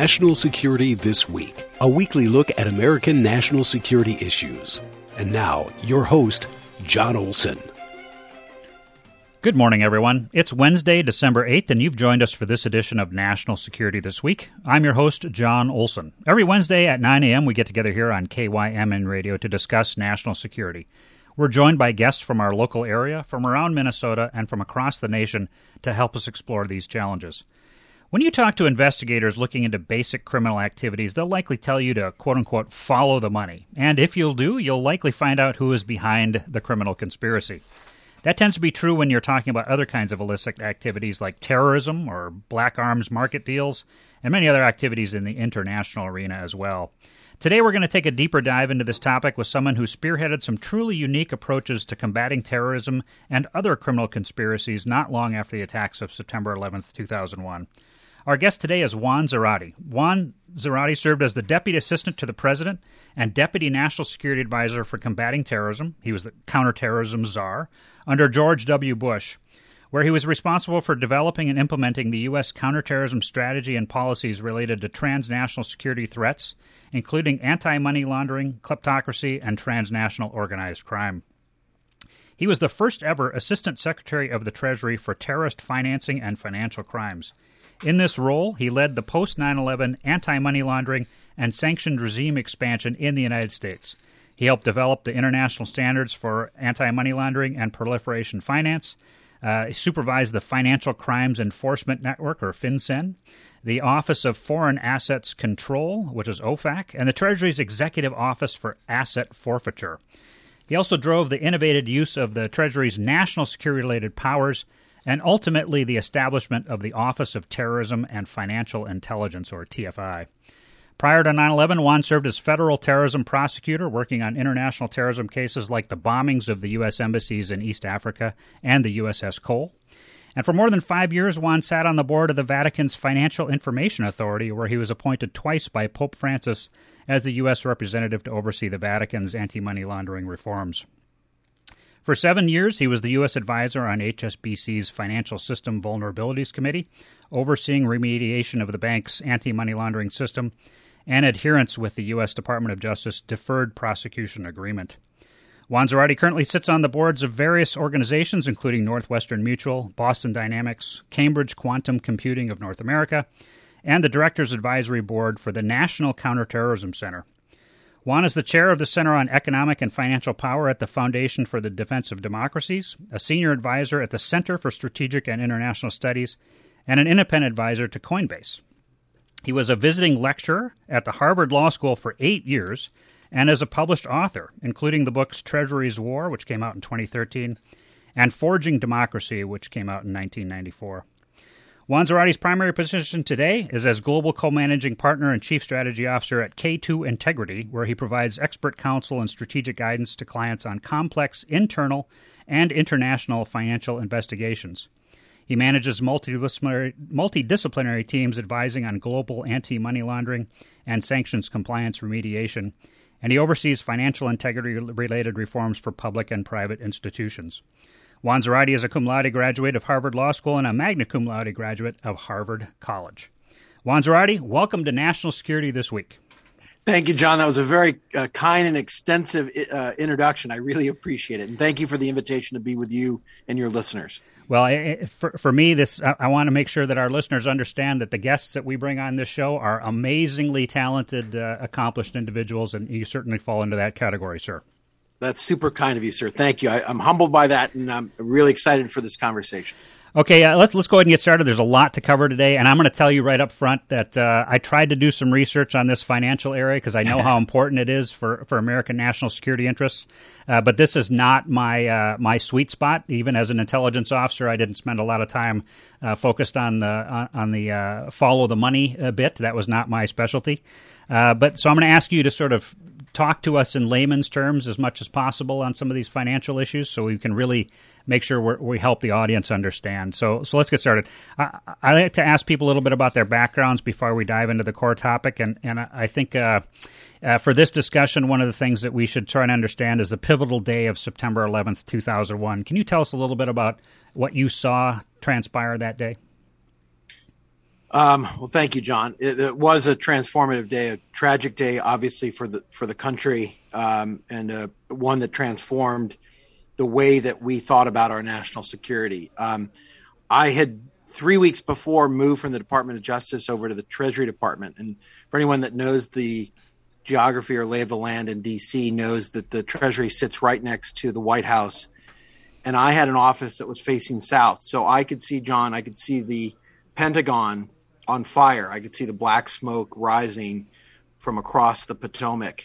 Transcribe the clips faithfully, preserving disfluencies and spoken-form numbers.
National Security This Week, a weekly look at American national security issues. And now, your host, John Olson. Good morning, everyone. It's Wednesday, December eighth, and you've joined us for this edition of National Security This Week. I'm your host, John Olson. Every Wednesday at nine a.m., we get together here on K Y M N Radio to discuss national security. We're joined by guests from our local area, from around Minnesota, and from across the nation to help us explore these challenges. When you talk to investigators looking into basic criminal activities, they'll likely tell you to, quote-unquote, follow the money. And if you'll do, you'll likely find out who is behind the criminal conspiracy. That tends to be true when you're talking about other kinds of illicit activities like terrorism or black arms market deals, and many other activities in the international arena as well. Today we're going to take a deeper dive into this topic with someone who spearheaded some truly unique approaches to combating terrorism and other criminal conspiracies not long after the attacks of September eleventh, two thousand one. Our guest today is Juan Zarate. Juan Zarate served as the Deputy Assistant to the President and Deputy National Security Advisor for Combating Terrorism. He was the Counterterrorism Czar under George W. Bush, where he was responsible for developing and implementing the U S counterterrorism strategy and policies related to transnational security threats, including anti-money laundering, kleptocracy, and transnational organized crime. He was the first ever Assistant Secretary of the Treasury for terrorist financing and financial crimes. In this role, he led the post nine eleven anti-money laundering and sanctioned regime expansion in the United States. He helped develop the international standards for anti-money laundering and proliferation finance. Uh, he supervised the Financial Crimes Enforcement Network, or FinCEN, the Office of Foreign Assets Control, which is O F A C, and the Treasury's Executive Office for Asset Forfeiture. He also drove the innovative use of the Treasury's national security-related powers and ultimately the establishment of the Office of Terrorism and Financial Intelligence, or T F I. Prior to nine eleven, Juan served as federal terrorism prosecutor, working on international terrorism cases like the bombings of the U S embassies in East Africa and the U S S Cole. And for more than five years, Juan sat on the board of the Vatican's Financial Information Authority, where he was appointed twice by Pope Francis as the U S representative to oversee the Vatican's anti-money laundering reforms. For seven years, he was the U S advisor on H S B C's Financial System Vulnerabilities Committee, overseeing remediation of the bank's anti-money laundering system and adherence with the U S Department of Justice Deferred Prosecution Agreement. Juan Zarate currently sits on the boards of various organizations, including Northwestern Mutual, Boston Dynamics, Cambridge Quantum Computing of North America, and the Directors Advisory Board for the National Counterterrorism Center. Juan is the chair of the Center on Economic and Financial Power at the Foundation for the Defense of Democracies, a senior advisor at the Center for Strategic and International Studies, and an independent advisor to Coinbase. He was a visiting lecturer at the Harvard Law School for eight years and is a published author, including the books Treasury's War, which came out in twenty thirteen, and Forging Democracy, which came out in nineteen ninety-four. Juan Zarate's primary position today is as Global Co-Managing Partner and Chief Strategy Officer at K two Integrity, where he provides expert counsel and strategic guidance to clients on complex internal and international financial investigations. He manages multidisciplinary, multidisciplinary teams advising on global anti-money laundering and sanctions compliance remediation, and he oversees financial integrity-related reforms for public and private institutions. Juan Zarate is a cum laude graduate of Harvard Law School and a magna cum laude graduate of Harvard College. Juan Zarate, welcome to National Security This Week. Thank you, John. That was a very uh, kind and extensive uh, introduction. I really appreciate it. And thank you for the invitation to be with you and your listeners. Well, it, for, for me, this I, I want to make sure that our listeners understand that the guests that we bring on this show are amazingly talented, uh, accomplished individuals, and you certainly fall into that category, sir. That's super kind of you, sir. Thank you. I, I'm humbled by that, and I'm really excited for this conversation. Okay, uh, let's let's go ahead and get started. There's a lot to cover today, and I'm going to tell you right up front that uh, I tried to do some research on this financial area because I know how important it is for, for American national security interests. Uh, but this is not my uh, my sweet spot. Even as an intelligence officer, I didn't spend a lot of time uh, focused on the on, on the uh, follow the money a bit. That was not my specialty. Uh, but so I'm going to ask you to sort of talk to us in layman's terms as much as possible on some of these financial issues so we can really make sure we're, we help the audience understand. So so let's get started. I, I like to ask people a little bit about their backgrounds before we dive into the core topic. And, and I think uh, uh, for this discussion, one of the things that we should try and understand is the pivotal day of September eleventh, two thousand one. Can you tell us a little bit about what you saw transpire that day? Um, well, thank you, John. It, it was a transformative day, a tragic day, obviously for the for the country, um, and uh, one that transformed the way that we thought about our national security. Um, I had three weeks before moved from the Department of Justice over to the Treasury Department, and for anyone that knows the geography or lay of the land in D C knows that the Treasury sits right next to the White House, and I had an office that was facing south, so I could see, John, I could see the Pentagon on fire. I could see the black smoke rising from across the Potomac,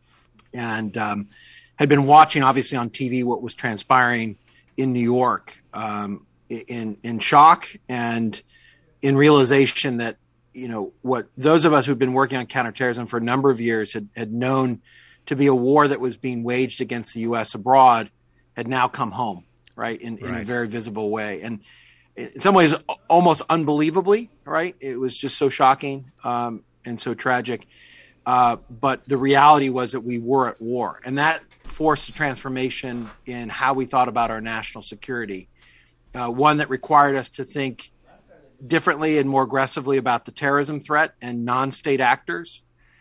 and um, had been watching, obviously, on T V what was transpiring in New York, um, in in shock and in realization that, you know, what those of us who've been working on counterterrorism for a number of years had, had known to be a war that was being waged against the U S abroad had now come home, right, in, in right. a very visible way. And in some ways, almost unbelievably, right? It was just so shocking um, and so tragic. Uh, but the reality was that we were at war, and that forced a transformation in how we thought about our national security, uh, one that required us to think differently and more aggressively about the terrorism threat and non-state actors,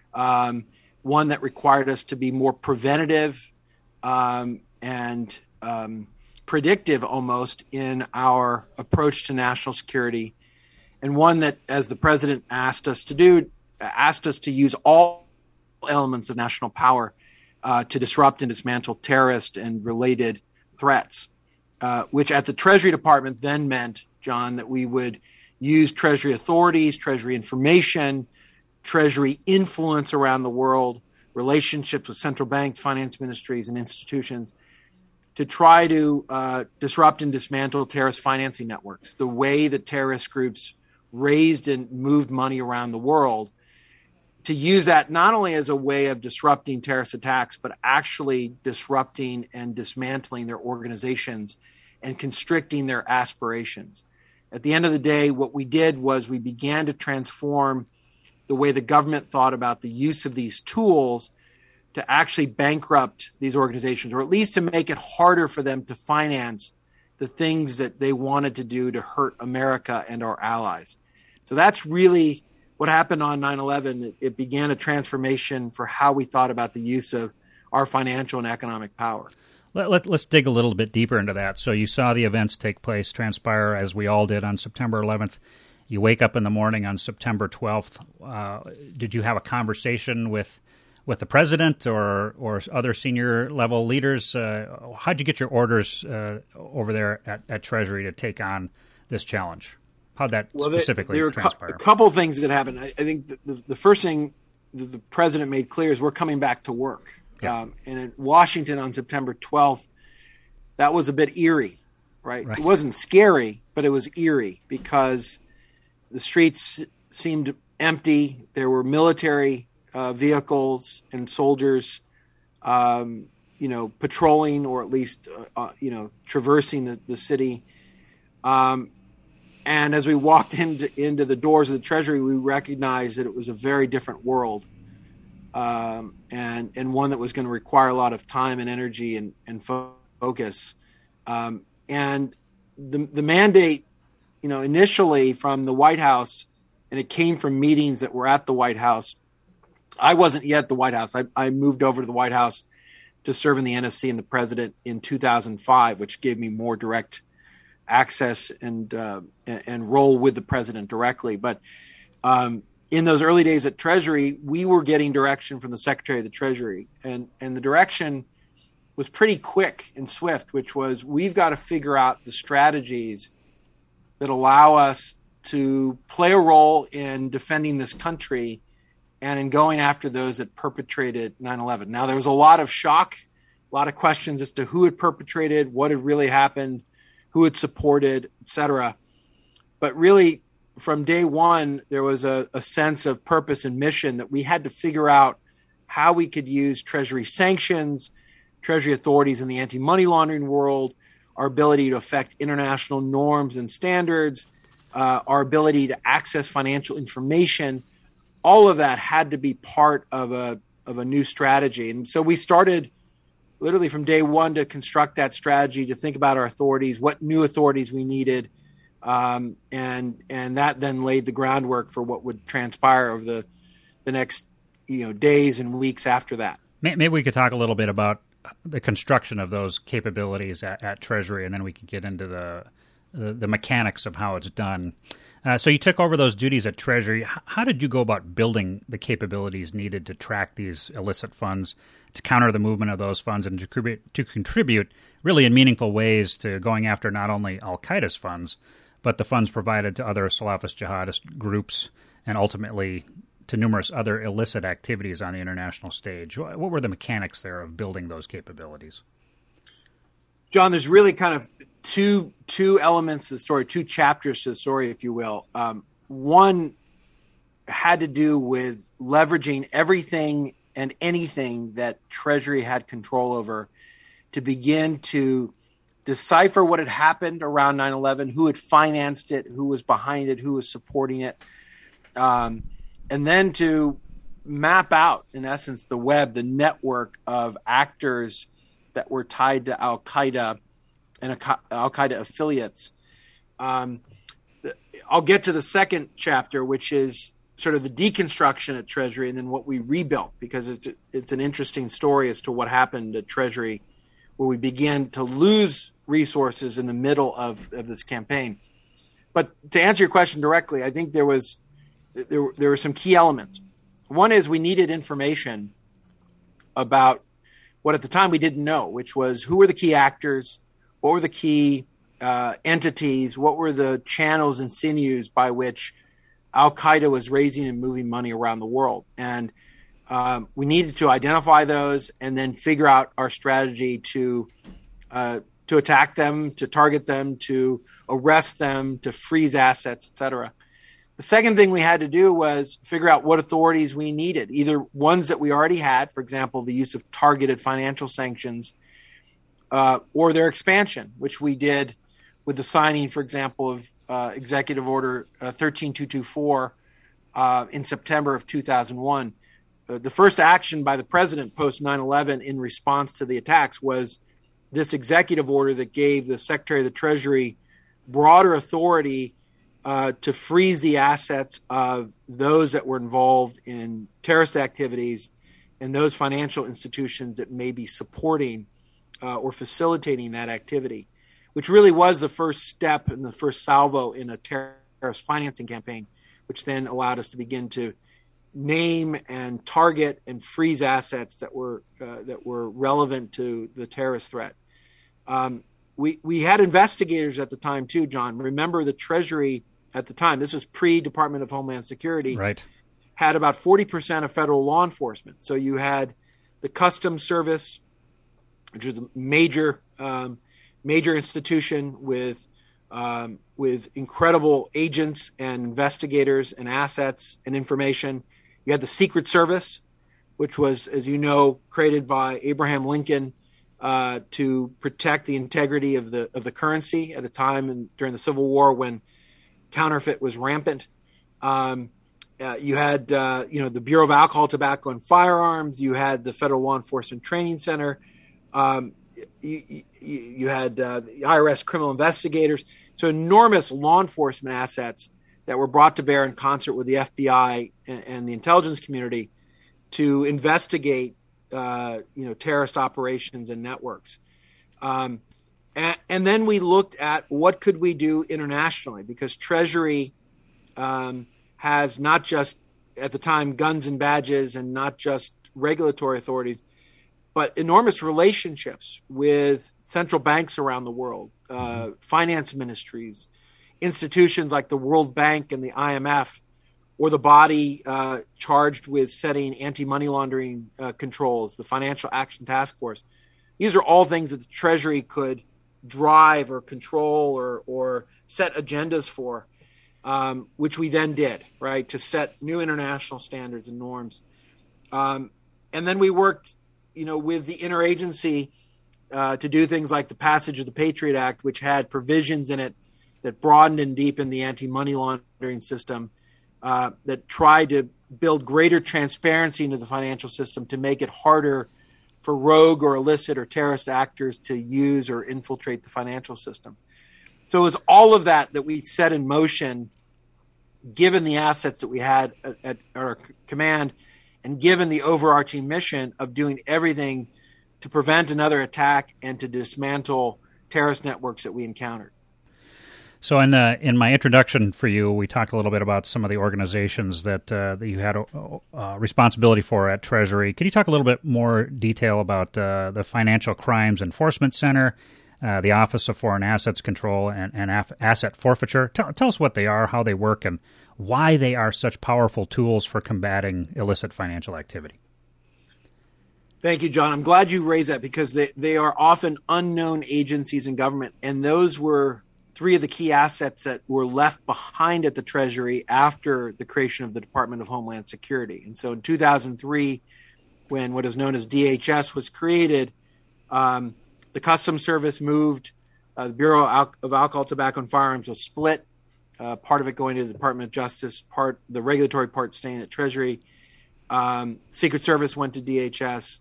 um, one that required us to be more preventative um, and um, predictive almost in our approach to national security, and one that, as the president asked us to do, asked us to use all elements of national power uh, to disrupt and dismantle terrorist and related threats, uh, which at the Treasury Department then meant, John, that we would use Treasury authorities, Treasury information, Treasury influence around the world, relationships with central banks, finance ministries, and institutions to try to uh, disrupt and dismantle terrorist financing networks, the way that terrorist groups raised and moved money around the world, to use that not only as a way of disrupting terrorist attacks, but actually disrupting and dismantling their organizations and constricting their aspirations. At the end of the day, what we did was we began to transform the way the government thought about the use of these tools to actually bankrupt these organizations, or at least to make it harder for them to finance the things that they wanted to do to hurt America and our allies. So that's really what happened on nine eleven. It, it began a transformation for how we thought about the use of our financial and economic power. Let, let, let's dig a little bit deeper into that. So you saw the events take place, transpire, as we all did on September eleventh. You wake up in the morning on September twelfth. Uh, did you have a conversation with with the president or or other senior level leaders? Uh, how'd you get your orders uh, over there at, at Treasury to take on this challenge? How'd that well, specifically there, there transpire? A couple of things that happened. I, I think the, the, the first thing the, the president made clear is we're coming back to work. Yeah. Um, and in Washington on September twelfth, that was a bit eerie, right? right? It wasn't scary, but it was eerie because the streets seemed empty. There were military uh, vehicles and soldiers, um, you know, patrolling or at least, uh, uh, you know, traversing the, the city. Um, and as we walked into, into the doors of the Treasury, we recognized that it was a very different world. Um, and, and one that was going to require a lot of time and energy and, and fo- focus. Um, and the, the mandate, you know, initially from the White House, and it came from meetings that were at the White House. I wasn't yet at the White House. I, I moved over to the White House to serve in the N S C and the president in two thousand five, which gave me more direct access and, uh, and, and role with the president directly. But, um, in those early days at Treasury, we were getting direction from the Secretary of the Treasury, and, and the direction was pretty quick and swift, which was we've got to figure out the strategies that allow us to play a role in defending this country and in going after those that perpetrated nine eleven. Now, there was a lot of shock, a lot of questions as to who had perpetrated, what had really happened, who had supported, et cetera. But really, from day one, there was a, a sense of purpose and mission that we had to figure out how we could use Treasury sanctions, Treasury authorities in the anti-money laundering world, our ability to affect international norms and standards, uh, our ability to access financial information. All of that had to be part of a of a new strategy. And so we started literally from day one to construct that strategy, to think about our authorities, what new authorities we needed, Um, and and that then laid the groundwork for what would transpire over the the next you know days and weeks after that. Maybe we could talk a little bit about the construction of those capabilities at, at Treasury, and then we could get into the the, the mechanics of how it's done. Uh, so you took over those duties at Treasury. H- how did you go about building the capabilities needed to track these illicit funds, to counter the movement of those funds, and to contribute, to contribute really in meaningful ways to going after not only Al-Qaeda's funds, but the funds provided to other Salafist jihadist groups and ultimately to numerous other illicit activities on the international stage? What were the mechanics there of building those capabilities? John, there's really kind of two two elements to the story, two chapters to the story, if you will. Um, one had to do with leveraging everything and anything that Treasury had control over to begin to decipher what had happened around nine eleven, who had financed it, who was behind it, who was supporting it, um, and then to map out, in essence, the web, the network of actors that were tied to Al-Qaeda and Al-Qaeda affiliates. Um, I'll get to the second chapter, which is sort of the deconstruction at Treasury and then what we rebuilt, because it's it's an interesting story as to what happened at Treasury, where we began to lose resources in the middle of, of this campaign. But to answer your question directly, I think there was there there were some key elements. One is we needed information about what at the time we didn't know, which was who were the key actors, what were the key uh, entities, what were the channels and sinews by which Al-Qaeda was raising and moving money around the world. And um, we needed to identify those and then figure out our strategy to uh, to attack them, to target them, to arrest them, to freeze assets, et cetera. The second thing we had to do was figure out what authorities we needed, either ones that we already had, for example, the use of targeted financial sanctions, uh, or their expansion, which we did with the signing, for example, of uh, Executive Order uh, thirteen two twenty-four uh, in September of two thousand one. Uh, the first action by the president post nine eleven in response to the attacks was this executive order that gave the Secretary of the Treasury broader authority Uh, to freeze the assets of those that were involved in terrorist activities and those financial institutions that may be supporting uh, or facilitating that activity, which really was the first step and the first salvo in a terrorist financing campaign, which then allowed us to begin to name and target and freeze assets that were uh, that were relevant to the terrorist threat. Um, we we had investigators at the time too, John. Remember, the Treasury at the time, this was pre-Department of Homeland Security, right, had about forty percent of federal law enforcement. So you had the Customs Service, which is a major um, major institution with um, with incredible agents and investigators and assets and information. You had the Secret Service, which was, as you know, created by Abraham Lincoln uh, to protect the integrity of the of the currency at a time in, during the Civil War when counterfeit was rampant. Um, uh, you had, uh, you know, the Bureau of Alcohol, Tobacco, and Firearms. You had the Federal Law Enforcement Training Center. Um, you, you, you had uh, the I R S criminal investigators. So enormous law enforcement assets that were brought to bear in concert with the F B I and, and the intelligence community to investigate, uh, you know, terrorist operations and networks. Um, And, and then we looked at what could we do internationally, because Treasury um, has not just, at the time, guns and badges and not just regulatory authorities, but enormous relationships with central banks around the world, uh, finance ministries, institutions like the World Bank and the I M F, or the body uh, charged with setting anti-money laundering uh, controls, the Financial Action Task Force. These are all things that the Treasury could drive or control or or set agendas for, um, which we then did, right, to set new international standards and norms. Um, and then we worked, you know, with the interagency uh, to do things like the passage of the Patriot Act, which had provisions in it that broadened and deepened the anti-money laundering system, uh, that tried to build greater transparency into the financial system to make it harder for rogue or illicit or terrorist actors to use or infiltrate the financial system. So it was all of that that we set in motion, given the assets that we had at, at our command, and given the overarching mission of doing everything to prevent another attack and to dismantle terrorist networks that we encountered. So in the, in my introduction for you, we talked a little bit about some of the organizations that, uh, that you had a, a responsibility for at Treasury. Could you talk a little bit more detail about uh, the Financial Crimes Enforcement Center, uh, the Office of Foreign Assets Control, and, and Af- Asset Forfeiture? Tell, tell us what they are, how they work, and why they are such powerful tools for combating illicit financial activity. Thank you, John. I'm glad you raised that because they, they are often unknown agencies in government, and those were three of the key assets that were left behind at the Treasury after the creation of the Department of Homeland Security. And so in two thousand three, when what is known as D H S was created, um, the Customs Service moved, uh, the Bureau of Alcohol, Tobacco, and Firearms was split, uh, part of it going to the Department of Justice, part the regulatory part staying at Treasury. Um, Secret Service went to D H S.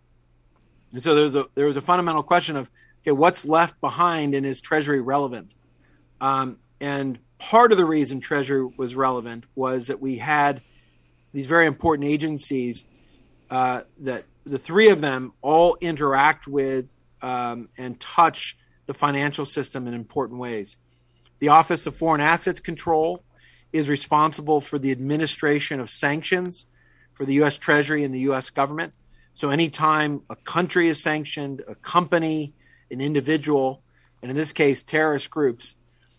And so there was a, there was a fundamental question of, okay, what's left behind and is Treasury relevant? Um, and part of the reason Treasury was relevant was that we had these very important agencies uh, that the three of them all interact with um, and touch the financial system in important ways. The Office of Foreign Assets Control is responsible for the administration of sanctions for the U S Treasury and the U S government. So anytime a country is sanctioned, a company, an individual, and in this case, terrorist groups,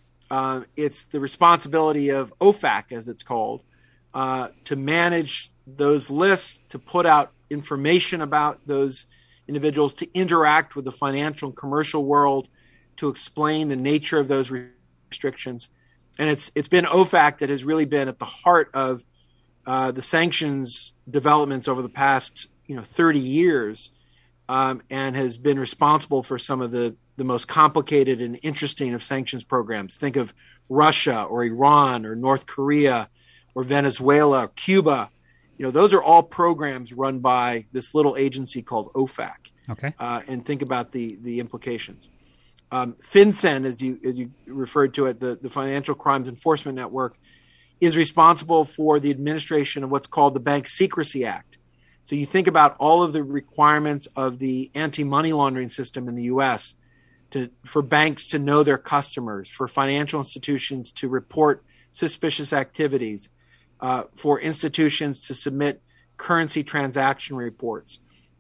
Uh, it's the responsibility of O F A C, as it's called, uh, to manage those lists, to put out information about those individuals, to interact with the financial and commercial world, to explain the nature of those restrictions. And it's it's been O F A C that has really been at the heart of uh, the sanctions developments over the past you know thirty years, um, and has been responsible for some of the the most complicated and interesting of sanctions programs. Think of Russia or Iran or North Korea or Venezuela or Cuba. You know, those are all programs run by this little agency called O F A C. Okay. Uh, and think about the the implications. Um, FinCEN, as you as you referred to it, the, the Financial Crimes Enforcement Network, is responsible for the administration of what's called the Bank Secrecy Act. So you think about all of the requirements of the anti-money laundering system in the U S to, for banks to know their customers, for financial institutions to report suspicious activities, uh, for institutions to submit currency transaction reports,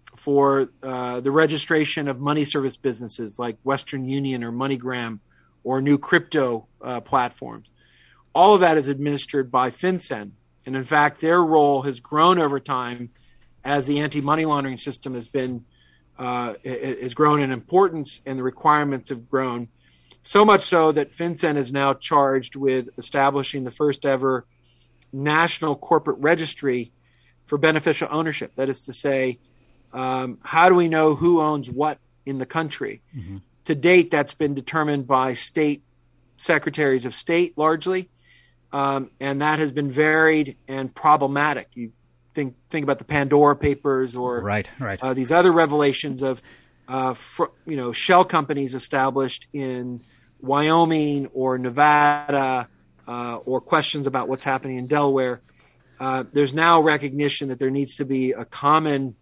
for uh, the registration of money service businesses like Western Union or MoneyGram or new crypto uh, platforms. All of that is administered by FinCEN. And in fact, their role has grown over time as the anti-money laundering system has been uh, has grown in importance and the requirements have grown, so much so that FinCEN is now charged with establishing the first ever national corporate registry for beneficial ownership. That is to say, um, how do we know who owns what in the country? Mm-hmm. To date, that's been determined by state secretaries of state largely, um, and that has been varied and problematic. You think think about the Pandora Papers or right, right. Uh, these other revelations of uh, fr- you know shell companies established in Wyoming or Nevada, uh, or questions about what's happening in Delaware. Uh, there's now recognition that there needs to be a common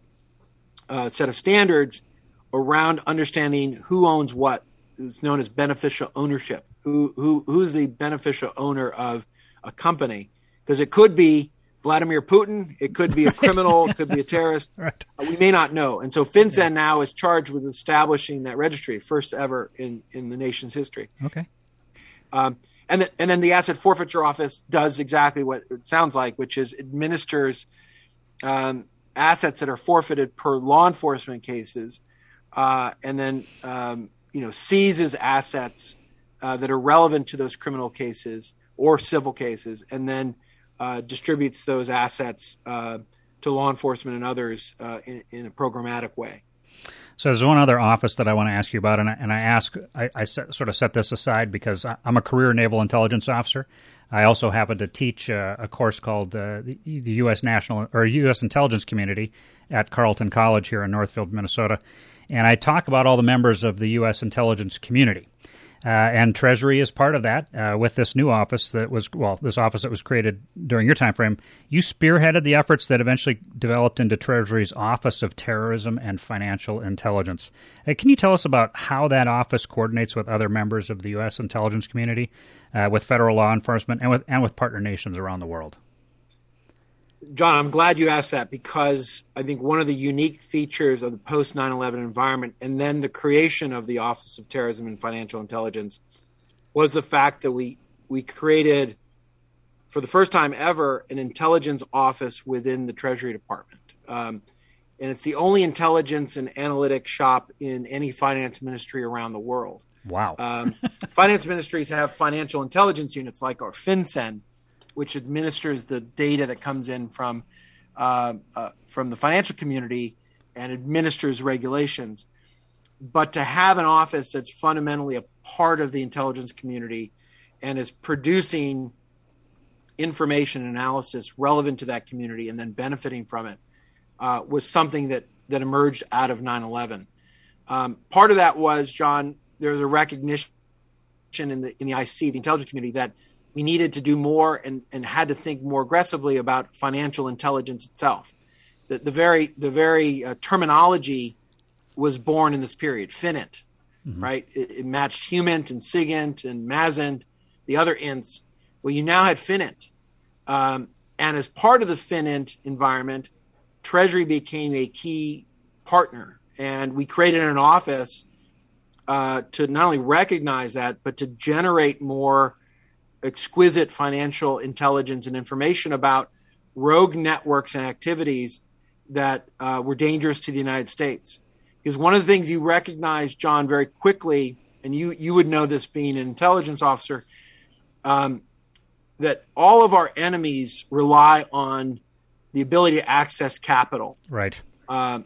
uh, set of standards around understanding who owns what. It's known as beneficial ownership. Who who who's the beneficial owner of a company? Because it could be Vladimir Putin, it could be a criminal, it could be a terrorist. Right. Uh, we may not know. And so FinCEN yeah. now is charged with establishing that registry, first ever in, in the nation's history. Okay. Um, and, the, and then the Asset Forfeiture Office does exactly what it sounds like, which is administers um, assets that are forfeited per law enforcement cases, uh, and then um, you know seizes assets uh, that are relevant to those criminal cases or civil cases, and then Uh, distributes those assets uh, to law enforcement and others uh, in, in a programmatic way. So there's one other office that I want to ask you about, and I, and I ask, I, I set, sort of set this aside because I, I'm a career naval intelligence officer. I also happen to teach uh, a course called uh, the, the U S National or U S Intelligence Community at Carleton College here in Northfield, Minnesota, and I talk about all the members of the U S intelligence community. Uh, and Treasury is part of that uh, with this new office that was, well, this office that was created during your time frame. You spearheaded the efforts that eventually developed into Treasury's Office of Terrorism and Financial Intelligence. Uh, can you tell us about how that office coordinates with other members of the U S intelligence community, uh, with federal law enforcement, and with and with partner nations around the world? John, I'm glad you asked that, because I think one of the unique features of the post nine eleven environment and then the creation of the Office of Terrorism and Financial Intelligence was the fact that we we created, for the first time ever, an intelligence office within the Treasury Department. Um, and it's the only intelligence and analytics shop in any finance ministry around the world. Wow. um, finance ministries have financial intelligence units like our FinCEN, which administers the data that comes in from uh, uh, from the financial community and administers regulations. But to have an office that's fundamentally a part of the intelligence community and is producing information analysis relevant to that community and then benefiting from it uh, was something that that emerged out of nine eleven. Um, part of that was, John, there was a recognition in the in the I C, the intelligence community, that we needed to do more and, and had to think more aggressively about financial intelligence itself. The, the very the very uh, terminology was born in this period, FinInt, mm-hmm. right? It, it matched HUMINT and SIGINT and MASINT, the other ints. Well, you now had FinInt. Um, and as part of the FinInt environment, Treasury became a key partner. And we created an office uh, to not only recognize that, but to generate more exquisite financial intelligence and information about rogue networks and activities that uh, were dangerous to the United States. Because one of the things you recognize, John, very quickly, and you, you would know this being an intelligence officer, um, that all of our enemies rely on the ability to access capital. Right. Um,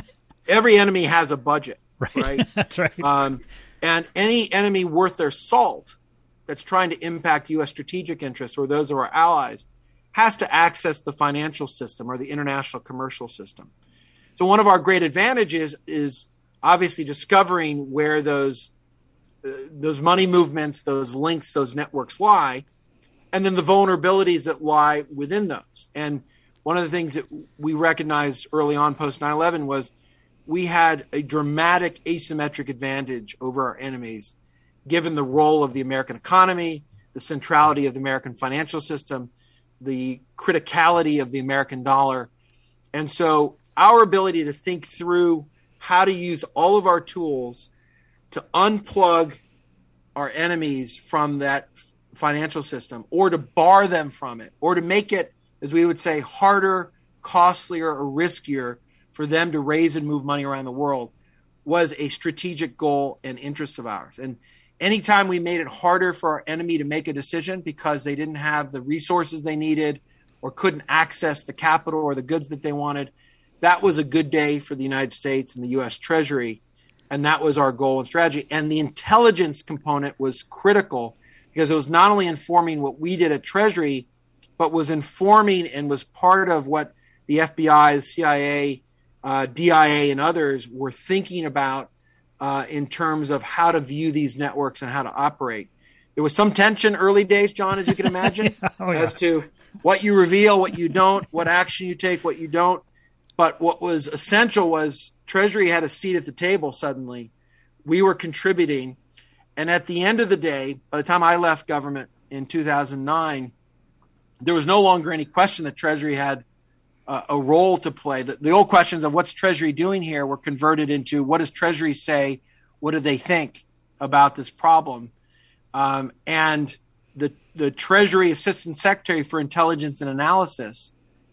every enemy has a budget. Right. right? That's right. Um, and any enemy worth their salt that's trying to impact U S strategic interests or those of our allies has to access the financial system or the international commercial system. So one of our great advantages is obviously discovering where those uh, those money movements, those links, those networks lie, and then the vulnerabilities that lie within those. And one of the things that we recognized early on post nine eleven was we had a dramatic asymmetric advantage over our enemies, given the role of the American economy, the centrality of the American financial system, the criticality of the American dollar. And so our ability to think through how to use all of our tools to unplug our enemies from that financial system, or to bar them from it, or to make it, as we would say, harder, costlier, or riskier for them to raise and move money around the world, was a strategic goal and interest of ours. And anytime we made it harder for our enemy to make a decision because they didn't have the resources they needed or couldn't access the capital or the goods that they wanted, that was a good day for the United States and the U S Treasury. And that was our goal and strategy. And the intelligence component was critical because it was not only informing what we did at Treasury, but was informing and was part of what the F B I, the C I A, uh, D I A, and others were thinking about uh, in terms of how to view these networks and how to operate. There was some tension early days, John, as you can imagine, oh, yeah. as to what you reveal, what you don't, what action you take, what you don't. But what was essential was Treasury had a seat at the table suddenly. We were contributing. And at the end of the day, by the time I left government in two thousand nine, there was no longer any question that Treasury had uh, a role to play. The, the old questions of what's Treasury doing here were converted into what does Treasury say? What do they think about this problem? Um, and the the Treasury Assistant Secretary for Intelligence and Analysis,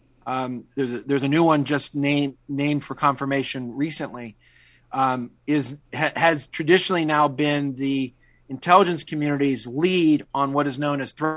um, there's a, there's a new one just named named for confirmation recently, um, is ha, has traditionally now been the intelligence community's lead on what is known as threat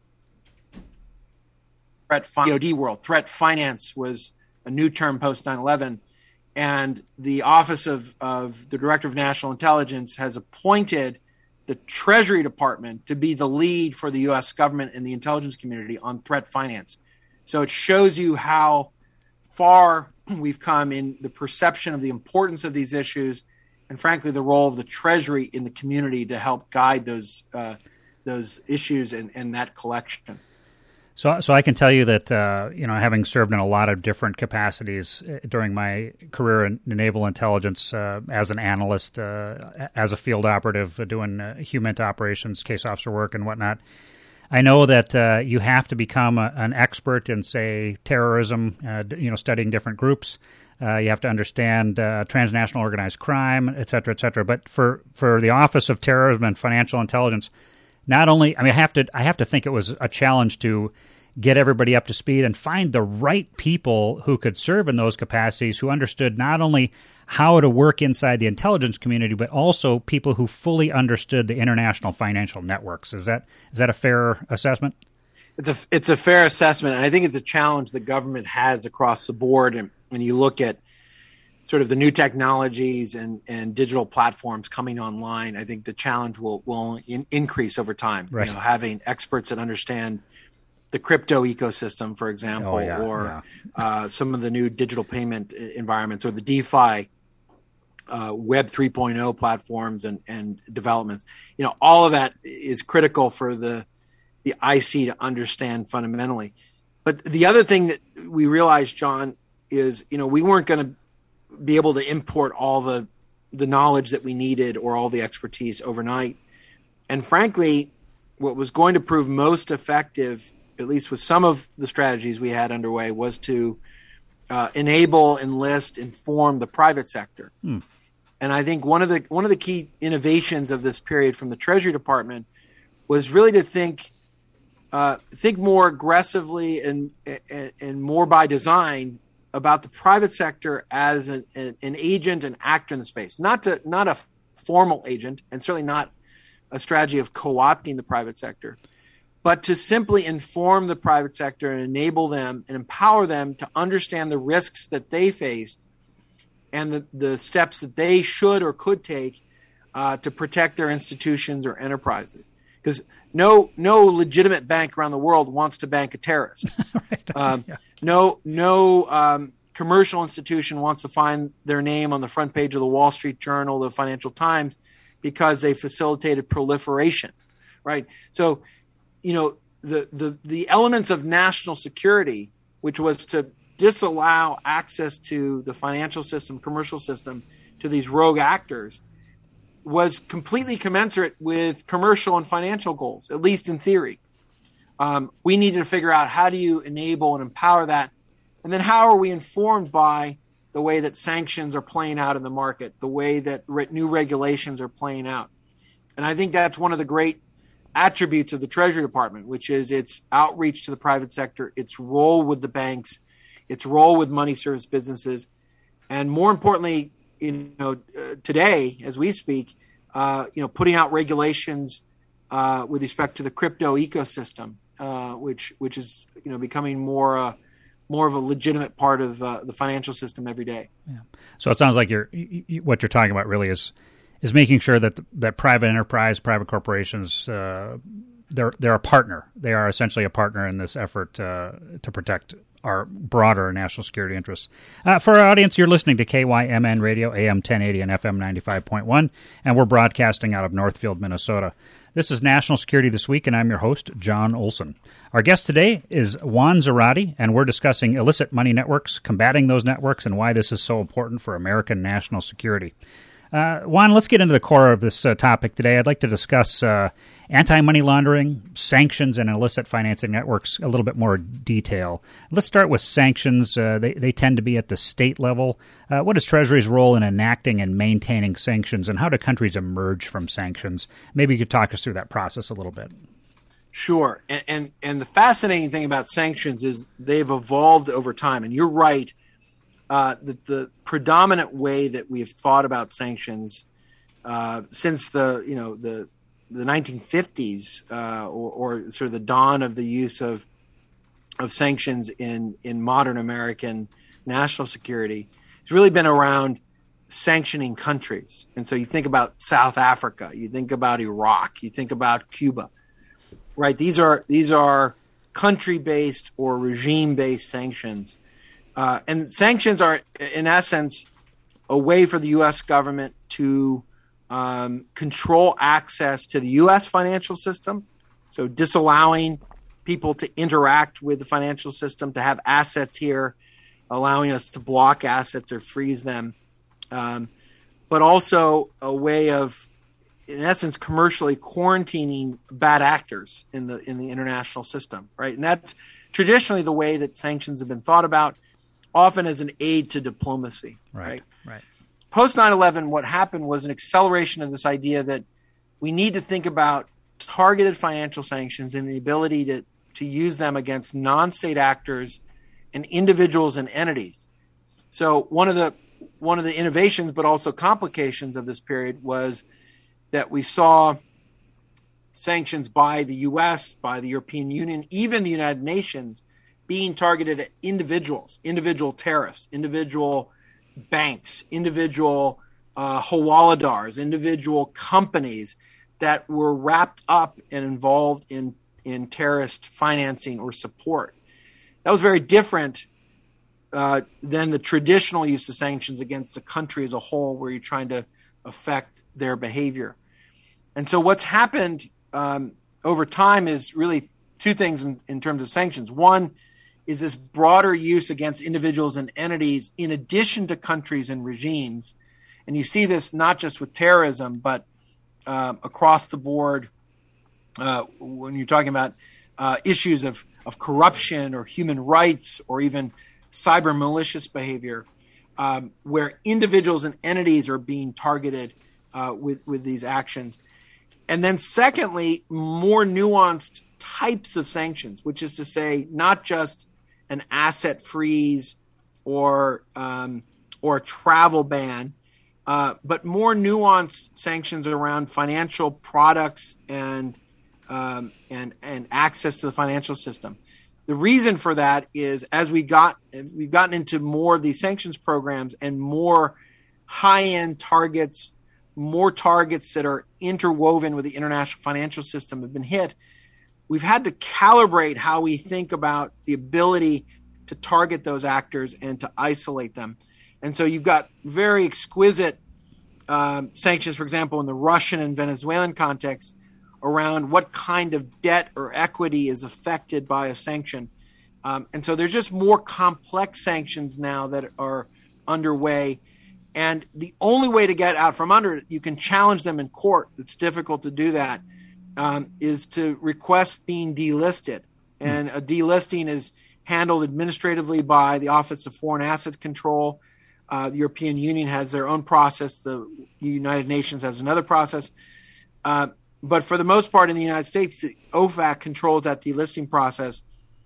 threat D O D world. Threat finance was a new term post nine eleven, and the Office of, of the Director of National Intelligence has appointed the Treasury Department to be the lead for the U S government and the intelligence community on threat finance. So it shows you how far we've come in the perception of the importance of these issues and frankly, the role of the Treasury in the community to help guide those uh, those issues and, and that collection. So, so I can tell you that, uh, you know, having served in a lot of different capacities during my career in naval intelligence, uh, as an analyst, uh, as a field operative, uh, doing uh, HUMINT operations, case officer work, and whatnot, I know that uh, you have to become a, an expert in, say, terrorism. Uh, you know, studying different groups. Uh, you have to understand uh, transnational organized crime, et cetera, et cetera. But for for the Office of Terrorism and Financial Intelligence, not only, I mean, I have to, I have to think it was a challenge to get everybody up to speed and find the right people who could serve in those capacities, who understood not only how to work inside the intelligence community, but also people who fully understood the international financial networks. Is that is that a fair assessment? It's a it's a fair assessment, and I think it's a challenge the government has across the board. And when you look at sort of the new technologies and, and digital platforms coming online, I think the challenge will will in, increase over time. Right. You know, having experts that understand the crypto ecosystem, for example, oh, yeah, or yeah. Uh, some of the new digital payment environments, or the DeFi, uh, Web three point oh platforms and, and developments. You know, all of that is critical for the the I C to understand fundamentally. But the other thing that we realized, John, is, you know, we weren't going to be able to import all the the knowledge that we needed or all the expertise overnight. And frankly, what was going to prove most effective, at least with some of the strategies we had underway, was to uh, enable, enlist, inform the private sector. Hmm. And I think one of the one of the key innovations of this period from the Treasury Department was really to think uh, think more aggressively and, and and more by design about the private sector as an, an agent and actor in the space, not to not a formal agent, and certainly not a strategy of co-opting the private sector, but to simply inform the private sector and enable them and empower them to understand the risks that they faced and the, the steps that they should or could take uh, to protect their institutions or enterprises. Because no no legitimate bank around the world wants to bank a terrorist. right. um, yeah. No no um, commercial institution wants to find their name on the front page of the Wall Street Journal, the Financial Times, because they facilitated proliferation, right? So, you know, the, the, the elements of national security, which was to disallow access to the financial system, commercial system, to these rogue actors, was completely commensurate with commercial and financial goals, at least in theory. Um, we needed to figure out, how do you enable and empower that? And then how are we informed by the way that sanctions are playing out in the market, the way that re- new regulations are playing out? And I think that's one of the great attributes of the Treasury Department, which is its outreach to the private sector, its role with the banks, its role with money service businesses, and more importantly, you know, uh, today as we speak, uh, you know, putting out regulations uh, with respect to the crypto ecosystem, uh, which which is you know becoming more uh, more of a legitimate part of uh, the financial system every day. Yeah. So it sounds like you're you, what you're talking about really is is making sure that that private enterprise, private corporations, uh, they're they're a partner. They are essentially a partner in this effort uh, to protect our broader national security interests. Uh, for our audience, you're listening to K Y M N Radio, A M ten eighty and F M ninety-five point one, and we're broadcasting out of Northfield, Minnesota. This is National Security This Week, and I'm your host, John Olson. Our guest today is Juan Zarate, and we're discussing illicit money networks, combating those networks, and why this is so important for American national security. Uh, Juan, let's get into the core of this uh, topic today. I'd like to discuss uh, anti-money laundering, sanctions, and illicit financing networks a little bit more detail. Let's start with sanctions. Uh, they, they tend to be at the state level. Uh, what is Treasury's role in enacting and maintaining sanctions, and how do countries emerge from sanctions? Maybe you could talk us through that process a little bit. Sure. And, and, and the fascinating thing about sanctions is they've evolved over time. And you're right. Uh, the, the predominant way that we have thought about sanctions uh, since the you know the the nineteen fifties uh, or, or sort of the dawn of the use of of sanctions in in modern American national security has really been around sanctioning countries. And so you think about South Africa, you think about Iraq, you think about Cuba, right? These are these are country-based or regime-based sanctions. Uh, and sanctions are, in essence, a way for the U S government to um, control access to the U S financial system, so disallowing people to interact with the financial system, to have assets here, allowing us to block assets or freeze them, um, but also a way of, in essence, commercially quarantining bad actors in the in the international system, right? And that's traditionally the way that sanctions have been thought about, often as an aid to diplomacy, right? Right. right. Post nine eleven, what happened was an acceleration of this idea that we need to think about targeted financial sanctions and the ability to, to use them against non-state actors and individuals and entities. So one of the one of the innovations, but also complications of this period, was that we saw sanctions by the U S, by the European Union, even the United Nations, being targeted at individuals, individual terrorists, individual banks, individual uh, hawaladars, individual companies that were wrapped up and involved in, in terrorist financing or support. That was very different uh, than the traditional use of sanctions against a country as a whole, where you're trying to affect their behavior. And so what's happened um, over time is really two things in, in terms of sanctions. One is this broader use against individuals and entities in addition to countries and regimes. And you see this not just with terrorism, but uh, across the board uh, when you're talking about uh, issues of, of corruption or human rights or even cyber malicious behavior, um, where individuals and entities are being targeted uh, with, with these actions. And then secondly, more nuanced types of sanctions, which is to say not just an asset freeze or um, or a travel ban, uh, but more nuanced sanctions around financial products and um, and and access to the financial system. The reason for that is as we got we've gotten into more of these sanctions programs and more high-end targets, more targets that are interwoven with the international financial system have been hit. We've had to calibrate how we think about the ability to target those actors and to isolate them. And so you've got very exquisite um, sanctions, for example, in the Russian and Venezuelan context, around what kind of debt or equity is affected by a sanction. Um, and so there's just more complex sanctions now that are underway. And the only way to get out from under it, you can challenge them in court. It's difficult to do that. Um, is to request being delisted. And a delisting is handled administratively by the Office of Foreign Assets Control. Uh, the European Union has their own process. The United Nations has another process. Uh, but for the most part in the United States, the O F A C controls that delisting process.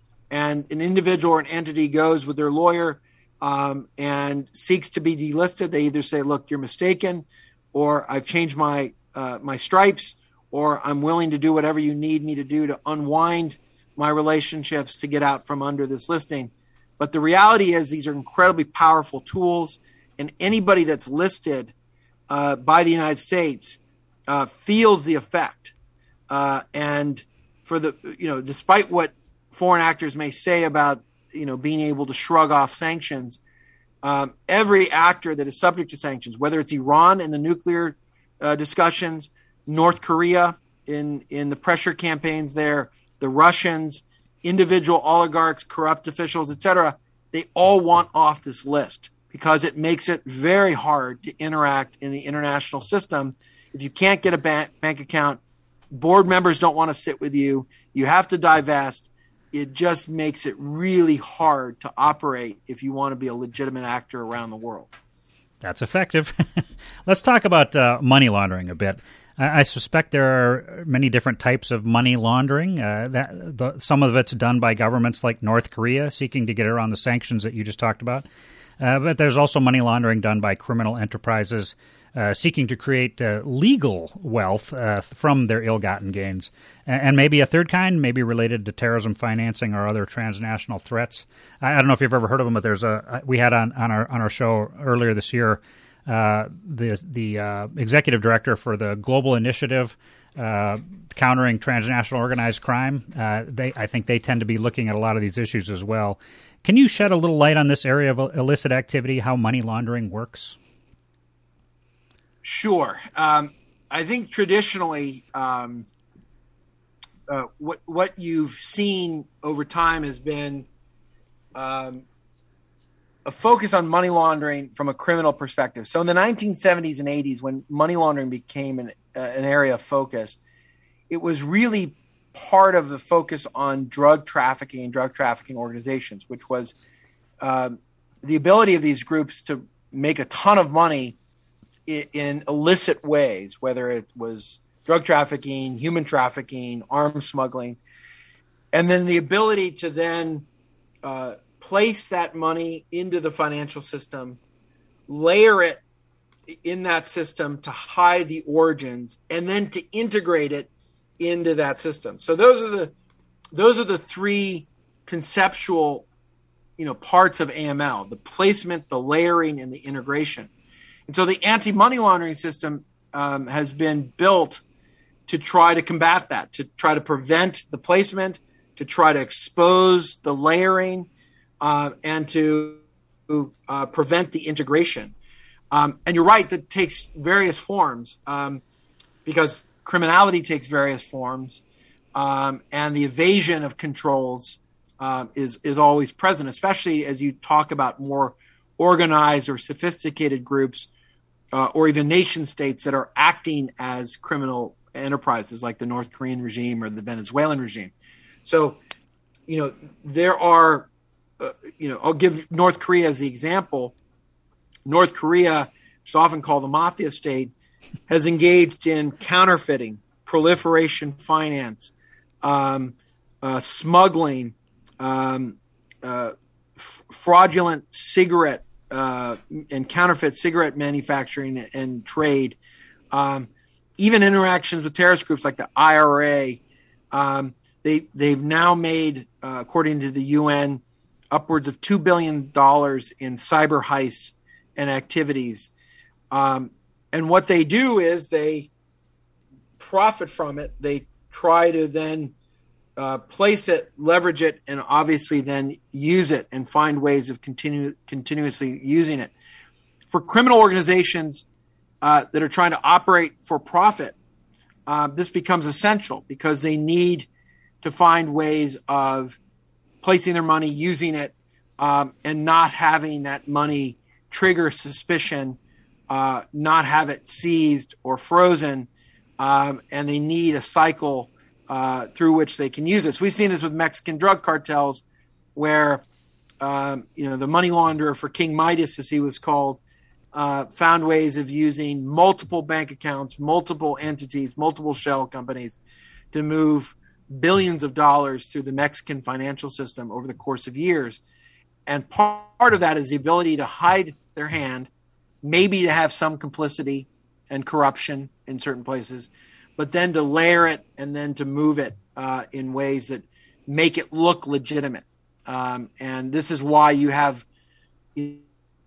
And an individual or an entity goes with their lawyer um, and seeks to be delisted. They either say, look, you're mistaken, or I've changed my uh, my stripes, or I'm willing to do whatever you need me to do to unwind my relationships to get out from under this listing. But the reality is these are incredibly powerful tools, and anybody that's listed uh, by the United States uh, feels the effect. Uh, and for the, you know, despite what foreign actors may say about, you know, being able to shrug off sanctions, um, every actor that is subject to sanctions, whether it's Iran in the nuclear uh, discussions, North Korea in, in the pressure campaigns there, the Russians, individual oligarchs, corrupt officials, et cetera, they all want off this list because it makes it very hard to interact in the international system. If you can't get a bank, bank account, board members don't want to sit with you, you have to divest. It just makes it really hard to operate if you want to be a legitimate actor around the world. That's effective. Let's talk about uh, money laundering a bit. I, I suspect there are many different types of money laundering. Uh, that the, some of it's done by governments like North Korea seeking to get around the sanctions that you just talked about. Uh, but there's also money laundering done by criminal enterprises uh, seeking to create uh, legal wealth uh, from their ill-gotten gains. And, and maybe a third kind, maybe related to terrorism financing or other transnational threats. I, I don't know if you've ever heard of them, but there's a we had on, on our on our show earlier this year uh, the the uh, executive director for the Global Initiative uh, Countering Transnational Organized Crime. Uh, they I think they tend to be looking at a lot of these issues as well. Can you shed a little light on this area of illicit activity, how money laundering works? Sure. Um, I think traditionally, um, uh, what what you've seen over time has been um, a focus on money laundering from a criminal perspective. So in the nineteen seventies and eighties, when money laundering became an, uh, an area of focus, it was really part of the focus on drug trafficking and drug trafficking organizations, which was um, the ability of these groups to make a ton of money in, in illicit ways, whether it was drug trafficking, human trafficking, arms smuggling, and then the ability to then uh, place that money into the financial system, layer it in that system to hide the origins, and then to integrate it into that system. So those are the those are the three conceptual, you know, parts of A M L: the placement, the layering, and the integration. And so the anti-money laundering system um, has been built to try to combat that, to try to prevent the placement, to try to expose the layering, uh, and to uh, prevent the integration. Um, and you're right, that takes various forms um, because criminality takes various forms, um, and the evasion of controls uh, is is always present, especially as you talk about more organized or sophisticated groups uh, or even nation states that are acting as criminal enterprises like the North Korean regime or the Venezuelan regime. So, you know, there are, uh, you know, I'll give North Korea as the example. North Korea, which is often called the mafia state, has engaged in counterfeiting, proliferation finance, um, uh, smuggling, um, uh, f- fraudulent cigarette uh, and counterfeit cigarette manufacturing and trade, um, even interactions with terrorist groups like the I R A. Um, they, they've now made, uh, according to the U N, upwards of two billion dollars in cyber heists and activities. Um, and what they do is they profit from it. They try to then uh, place it, leverage it, and obviously then use it and find ways of continu- continuously using it. For criminal organizations uh, that are trying to operate for profit, uh, this becomes essential because they need to find ways of placing their money, using it, um, and not having that money trigger suspicion, uh, not have it seized or frozen, um, and they need a cycle uh, through which they can use this. We've seen this with Mexican drug cartels where, um, you know, the money launderer for King Midas, as he was called, uh, found ways of using multiple bank accounts, multiple entities, multiple shell companies to move billions of dollars through the Mexican financial system over the course of years. And part of that is the ability to hide their hand, maybe to have some complicity and corruption in certain places, but then to layer it and then to move it uh, in ways that make it look legitimate. Um, and this is why you have, you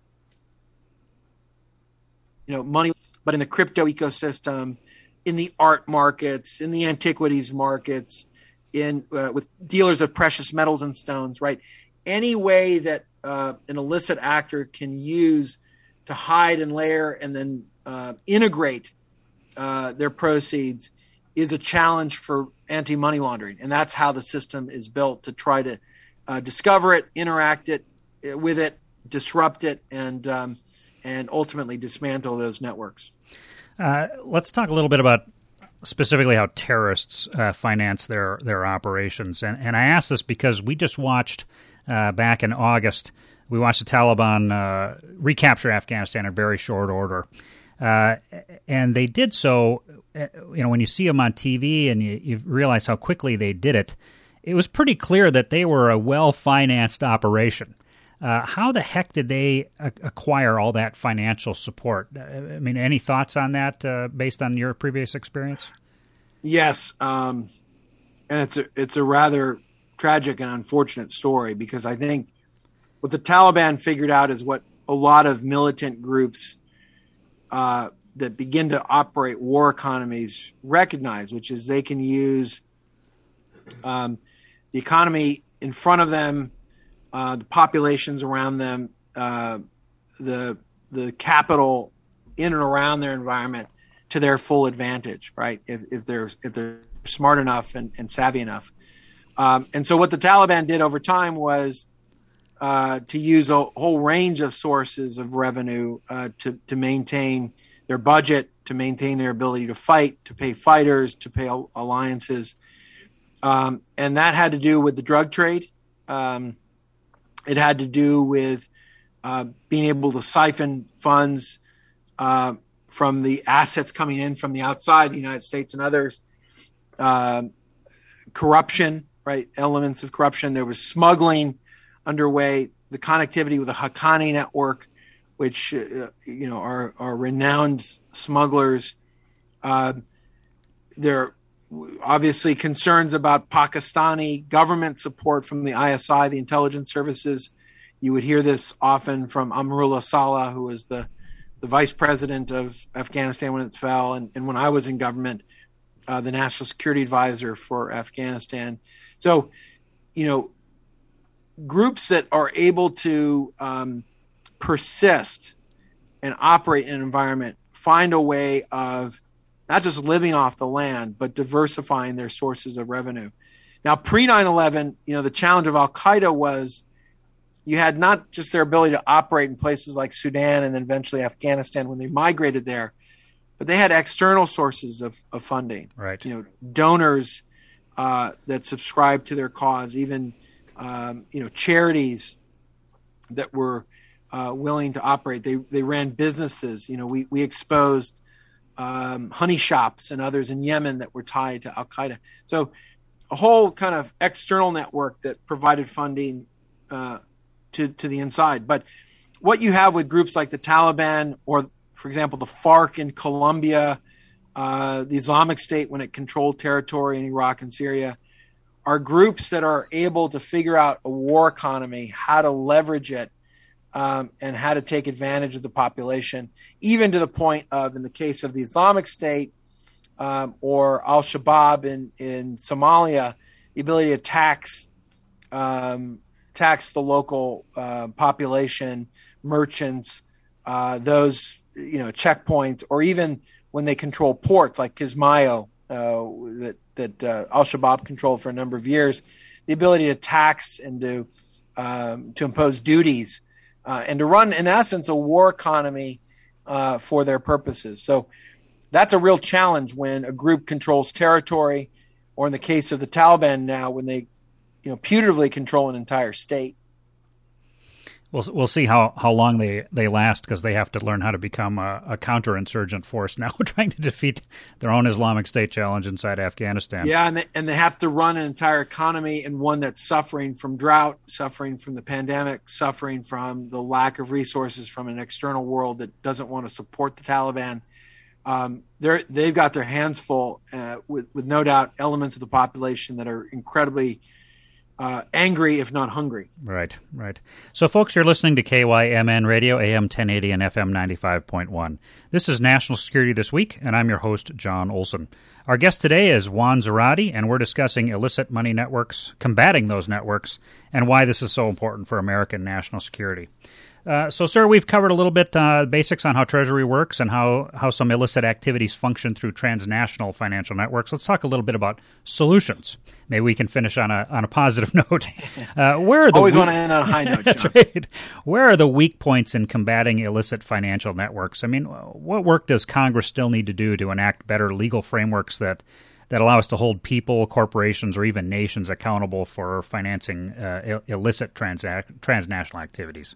know, money, but in the crypto ecosystem, in the art markets, in the antiquities markets, in uh, with dealers of precious metals and stones, right? Any way that uh, an illicit actor can use to hide and layer and then uh, integrate uh, their proceeds is a challenge for anti-money laundering. And that's how the system is built, to try to uh, discover it, interact it with it, disrupt it, and um, and ultimately dismantle those networks. Uh, let's talk a little bit about specifically how terrorists uh, finance their, their operations. And, and I ask this because we just watched uh, back in August, we watched the Taliban uh, recapture Afghanistan in very short order. Uh, and they did so, you know, when you see them on T V and you, you realize how quickly they did it, it was pretty clear that they were a well-financed operation. Uh, how the heck did they a- acquire all that financial support? I mean, any thoughts on that uh, based on your previous experience? Yes, um, and it's a, it's a rather tragic and unfortunate story, because I think what the Taliban figured out is what a lot of militant groups uh, that begin to operate war economies recognize, which is they can use um, the economy in front of them, uh, the populations around them, uh, the the capital in and around their environment to their full advantage, right? If, if they're if they're smart enough and, and savvy enough. Um, and so what the Taliban did over time was uh, to use a whole range of sources of revenue uh, to to maintain their budget, to maintain their ability to fight, to pay fighters, to pay alliances. Um, and that had to do with the drug trade. Um, it had to do with uh, being able to siphon funds uh, from the assets coming in from the outside, the United States and others. Uh, corruption, right? Elements of corruption. There was smuggling underway, the connectivity with the Haqqani network, which uh, you know are, are renowned smugglers. Uh, there are obviously concerns about Pakistani government support from the I S I, the intelligence services. You would hear this often from Amrullah Saleh, who was the, the vice president of Afghanistan when it fell, and, and when I was in government, uh, the national security advisor for Afghanistan. So, you know, groups that are able to um, persist and operate in an environment find a way of not just living off the land, but diversifying their sources of revenue. Now, pre nine eleven, you know, the challenge of Al-Qaeda was you had not just their ability to operate in places like Sudan and then eventually Afghanistan when they migrated there, but they had external sources of, of funding. Right. You know, donors uh, that subscribed to their cause, even, um, you know, charities that were uh, willing to operate. They they ran businesses. You know, we, we exposed Um, honey shops and others in Yemen that were tied to Al-Qaeda. So a whole kind of external network that provided funding uh, to, to the inside. But what you have with groups like the Taliban or, for example, the FARC in Colombia, uh, the Islamic State when it controlled territory in Iraq and Syria, are groups that are able to figure out a war economy, how to leverage it, Um, and how to take advantage of the population, even to the point of, in the case of the Islamic State um, or Al-Shabaab in, in Somalia, the ability to tax um, tax the local uh, population, merchants, uh, those you know checkpoints, or even when they control ports like Kismayo uh, that that uh, Al-Shabaab controlled for a number of years, the ability to tax and to um, to impose duties. Uh, and to run, in essence, a war economy uh, for their purposes. So that's a real challenge when a group controls territory, or in the case of the Taliban now, when they, you know, putatively control an entire state. We'll we'll see how, how long they, they last, because they have to learn how to become a, a counterinsurgent force now, trying to defeat their own Islamic State challenge inside Afghanistan. Yeah, and they, and they have to run an entire economy, and one that's suffering from drought, suffering from the pandemic, suffering from the lack of resources from an external world that doesn't want to support the Taliban. Um, they're they've got their hands full uh, with with no doubt elements of the population that are incredibly Uh, angry, if not hungry. Right, right. So, folks, you're listening to K Y M N Radio, A M ten eighty and F M ninety-five point one. This is National Security This Week, and I'm your host, John Olson. Our guest today is Juan Zarate, and we're discussing illicit money networks, combating those networks, and why this is so important for American national security. Uh, so, sir, we've covered a little bit uh, basics on how Treasury works and how, how some illicit activities function through transnational financial networks. Let's talk a little bit about solutions. Maybe we can finish on a on a positive note. Uh, where are the Always we- want to end on a high note, John. That's right. Where are the weak points in combating illicit financial networks? I mean, what work does Congress still need to do to enact better legal frameworks that that allow us to hold people, corporations, or even nations accountable for financing uh, Ill- illicit transac- transnational activities?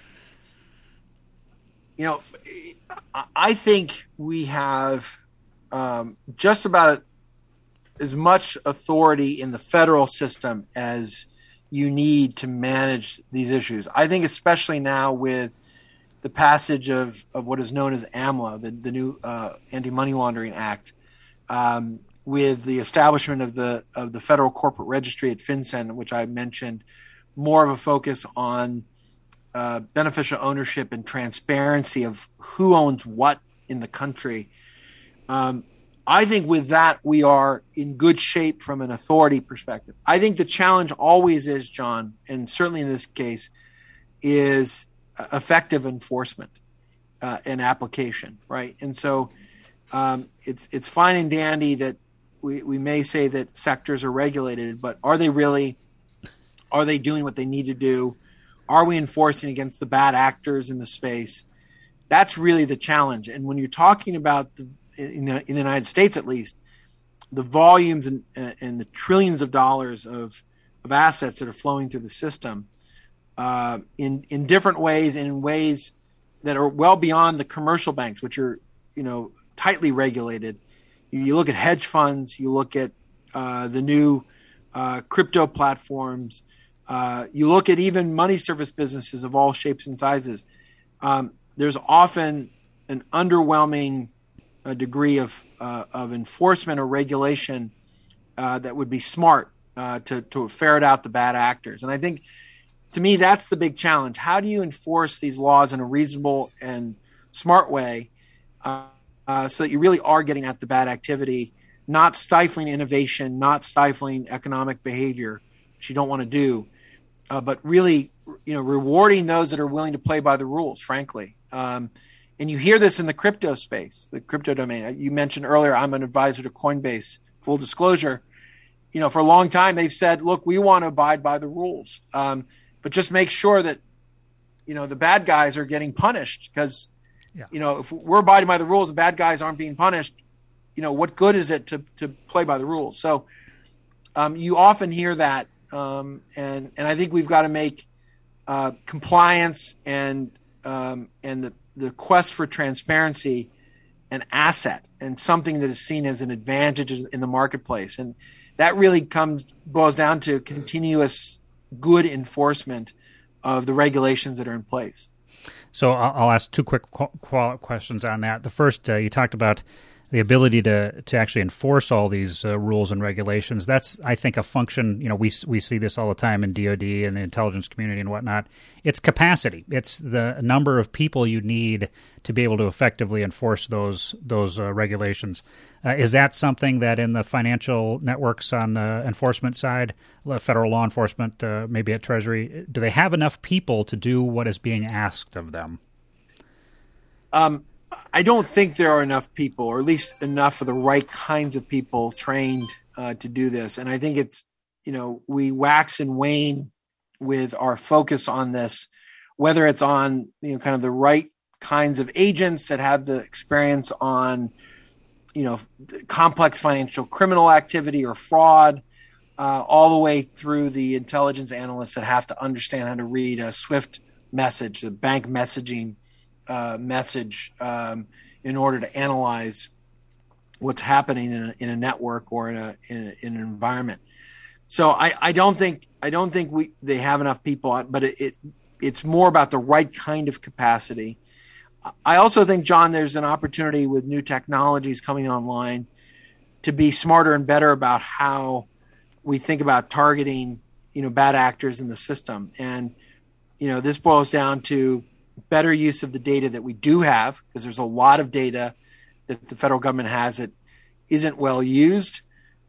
You know, I think we have um, just about as much authority in the federal system as you need to manage these issues. I think especially now with the passage of, of what is known as AMLA, the, the new uh, Anti-Money Laundering Act, um, with the establishment of the of the Federal Corporate Registry at FinCEN, which I mentioned, more of a focus on Uh, beneficial ownership and transparency of who owns what in the country. Um, I think with that, we are in good shape from an authority perspective. I think the challenge always is, John, and certainly in this case, is effective enforcement. uh, an application, right? And so um, it's it's fine and dandy that we, we may say that sectors are regulated, but are they really? Are they doing what they need to do? Are we enforcing against the bad actors in the space? That's really the challenge. And when you're talking about the, in, the, in the United States, at least, the volumes and, and the trillions of dollars of, of assets that are flowing through the system uh, in in different ways and in ways that are well beyond the commercial banks, which are, you know, tightly regulated. You, you look at hedge funds, you look at uh, the new uh, crypto platforms. Uh, you look at even money service businesses of all shapes and sizes. Um, there's often an underwhelming uh, degree of uh, of enforcement or regulation uh, that would be smart uh, to to ferret out the bad actors. And I think, to me, that's the big challenge. How do you enforce these laws in a reasonable and smart way uh, uh, so that you really are getting at the bad activity, not stifling innovation, not stifling economic behavior, which you don't want to do. Uh, but really, you know, rewarding those that are willing to play by the rules, frankly. Um, and you hear this in the crypto space, the crypto domain. You mentioned earlier, I'm an advisor to Coinbase. Full disclosure, you know, for a long time, they've said, look, we want to abide by the rules. Um, but just make sure that, you know, the bad guys are getting punished because, yeah. you know, if we're abiding by the rules, the bad guys aren't being punished. You know, what good is it to, to play by the rules? So um, you often hear that. Um, and, and I think we've got to make uh, compliance and um, and the, the quest for transparency an asset and something that is seen as an advantage in the marketplace. And that really comes boils down to continuous good enforcement of the regulations that are in place. So I'll, I'll ask two quick qu- qu- questions on that. The first, uh, you talked about the ability to to actually enforce all these uh, rules and regulations. That's, I think, a function, you know, we we see this all the time in D O D and the intelligence community and whatnot. It's capacity. It's the number of people you need to be able to effectively enforce those those uh, regulations. Uh, is that something that in the financial networks on the enforcement side, federal law enforcement, uh, maybe at Treasury, do they have enough people to do what is being asked of them? Um. I don't think there are enough people, or at least enough of the right kinds of people trained uh, to do this. And I think it's, you know, we wax and wane with our focus on this, whether it's on, you know, kind of the right kinds of agents that have the experience on, you know, complex financial criminal activity or fraud, uh, all the way through the intelligence analysts that have to understand how to read a SWIFT message, the bank messaging Uh, message um, in order to analyze what's happening in a, in a network or in a, in, a, in an environment. So I, I don't think I don't think we they have enough people, but it, it it's more about the right kind of capacity. I also think, John, there's an opportunity with new technologies coming online to be smarter and better about how we think about targeting, you know, bad actors in the system. And, you know, this boils down to better use of the data that we do have, because there's a lot of data that the federal government has that isn't well used,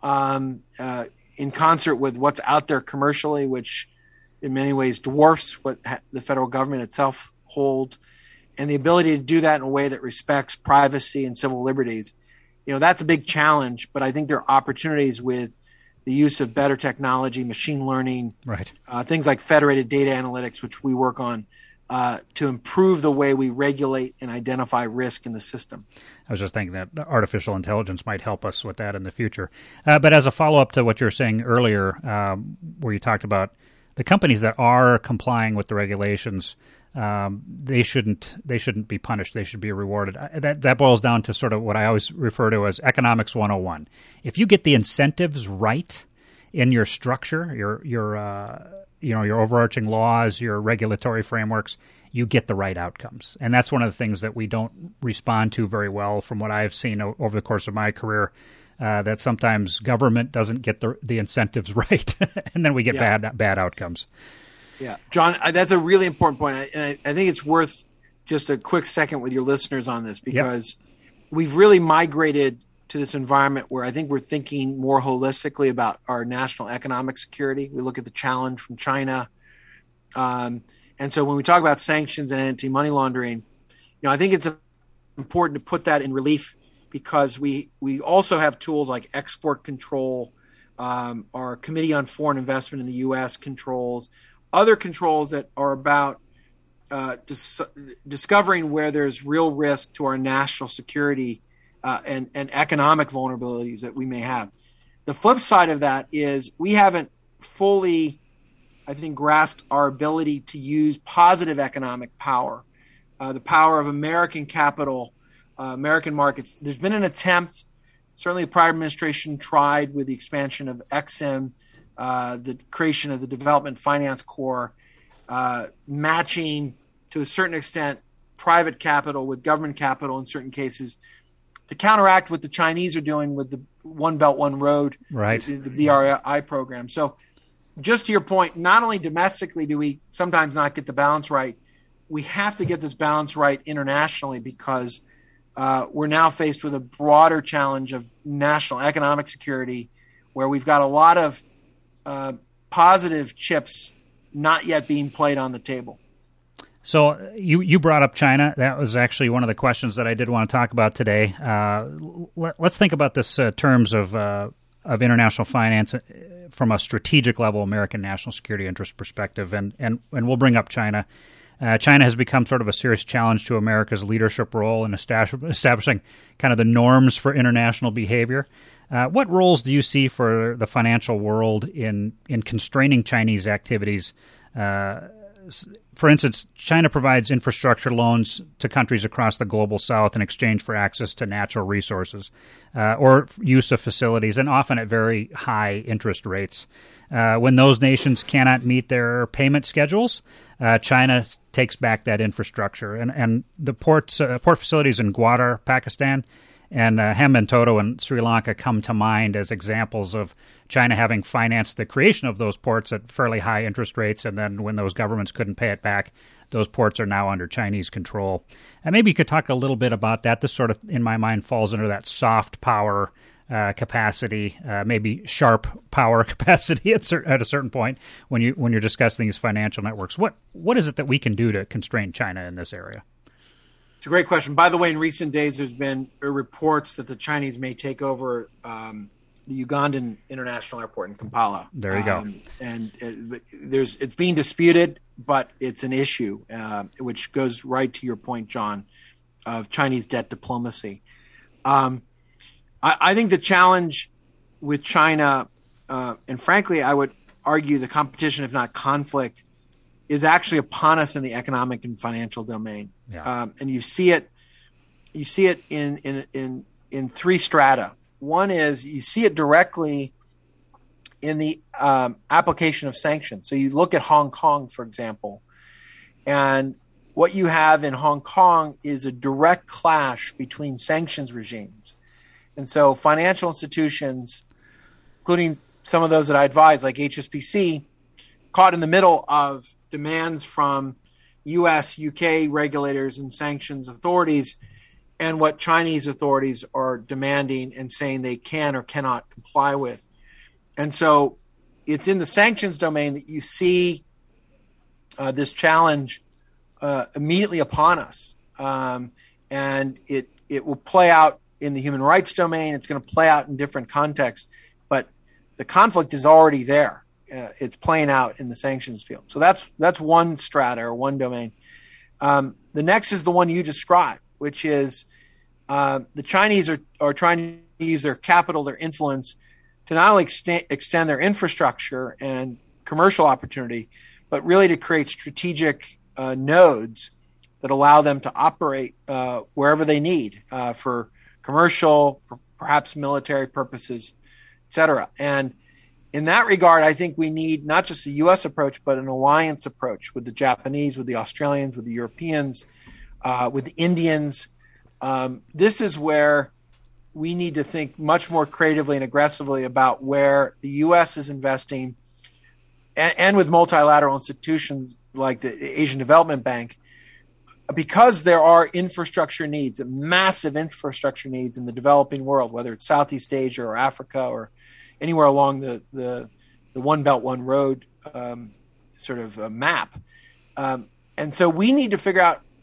um, uh, in concert with what's out there commercially, which in many ways dwarfs what ha- the federal government itself holds, and the ability to do that in a way that respects privacy and civil liberties. You know, that's a big challenge, but I think there are opportunities with the use of better technology, machine learning, right, uh, things like federated data analytics, which we work on, Uh, to improve the way we regulate and identify risk in the system. I was just thinking that artificial intelligence might help us with that in the future. Uh, but as a follow-up to what you were saying earlier, um, where you talked about the companies that are complying with the regulations, um, they shouldn't they shouldn't be punished. They should be rewarded. That that boils down to sort of what I always refer to as economics one oh one. If you get the incentives right in your structure, your your uh, you know, your overarching laws, your regulatory frameworks, you get the right outcomes. And that's one of the things that we don't respond to very well from what I've seen o- over the course of my career, uh, that sometimes government doesn't get the the incentives right, and then we get yeah. bad bad outcomes. Yeah. John, that's a really important point. And I, I think it's worth just a quick second with your listeners on this, because yep. we've really migrated to this environment where I think we're thinking more holistically about our national economic security. We look at the challenge from China. Um, and so when we talk about sanctions and anti-money laundering, know, I think it's important to put that in relief because we we also have tools like export control, um, our Committee on Foreign Investment in the U S controls, other controls that are about uh, dis- discovering where there's real risk to our national security uh, and, and economic vulnerabilities that we may have. The flip side of that is we haven't fully, I think, grasped our ability to use positive economic power, uh, the power of American capital, uh, American markets. There's been an attempt, certainly the prior administration tried with the expansion of Ex-Im, uh, the creation of the Development Finance Corps, uh, matching to a certain extent private capital with government capital in certain cases to counteract what the Chinese are doing with the One Belt, One Road, right. the, the B R I program. So just to your point, not only domestically do we sometimes not get the balance right, we have to get this balance right internationally because uh, we're now faced with a broader challenge of national economic security where we've got a lot of uh, positive chips not yet being played on the table. So you, you brought up China. That was actually one of the questions that I did want to talk about today. Uh, let, let's think about this uh, terms of uh, of international finance from a strategic level, American national security interest perspective, and and, and we'll bring up China. Uh, China has become sort of a serious challenge to America's leadership role in establishing kind of the norms for international behavior. Uh, what roles do you see for the financial world in, in constraining Chinese activities? Uh, for instance, China provides infrastructure loans to countries across the global south in exchange for access to natural resources uh, or use of facilities, and often at very high interest rates. Uh, when those nations cannot meet their payment schedules, uh, China takes back that infrastructure. And, and the ports, uh, port facilities in Gwadar, Pakistan, and uh, Hambantota in Sri Lanka come to mind as examples of China having financed the creation of those ports at fairly high interest rates, and then when those governments couldn't pay it back, those ports are now under Chinese control. And maybe you could talk a little bit about that. This sort of, in my mind, falls under that soft power uh, capacity, uh, maybe sharp power capacity at, cer- at a certain point when you when you're discussing these financial networks. What what is it that we can do to constrain China in this area? It's a great question. By the way, in recent days, there's been reports that the Chinese may take over um, the Ugandan International Airport in Kampala. There you go. Um, and uh, there's it's being disputed, but it's an issue, uh, which goes right to your point, John, of Chinese debt diplomacy. Um, I, I think the challenge with China, uh, and frankly, I would argue the competition, if not conflict, is actually upon us in the economic and financial domain. Yeah. Um, and you see it, you see it in, in, in, in three strata. One is you see it directly in the um, application of sanctions. So you look at Hong Kong, for example, and what you have in Hong Kong is a direct clash between sanctions regimes. And so financial institutions, including some of those that I advise, like H S B C, caught in the middle of demands from U S, U K regulators and sanctions authorities, and what Chinese authorities are demanding and saying they can or cannot comply with. And so it's in the sanctions domain that you see uh, this challenge uh, immediately upon us. Um, and it, it will play out in the human rights domain. It's going to play out in different contexts, but the conflict is already there. Uh, it's playing out in the sanctions field. So that's that's one strata or one domain. Um, the next is the one you described, which is uh, the Chinese are, are trying to use their capital, their influence, to not only extend, extend their infrastructure and commercial opportunity, but really to create strategic uh, nodes that allow them to operate uh, wherever they need uh, for commercial, per- perhaps military purposes, et cetera. And in that regard, I think we need not just a U S approach, but an alliance approach with the Japanese, with the Australians, with the Europeans, uh, with the Indians. Um, this is where we need to think much more creatively and aggressively about where the U S is investing, and, and with multilateral institutions like the Asian Development Bank, because there are infrastructure needs, massive infrastructure needs in the developing world, whether it's Southeast Asia or Africa or anywhere along the, the, the One Belt, One Road um, sort of uh, map. Um, and so we need to figure out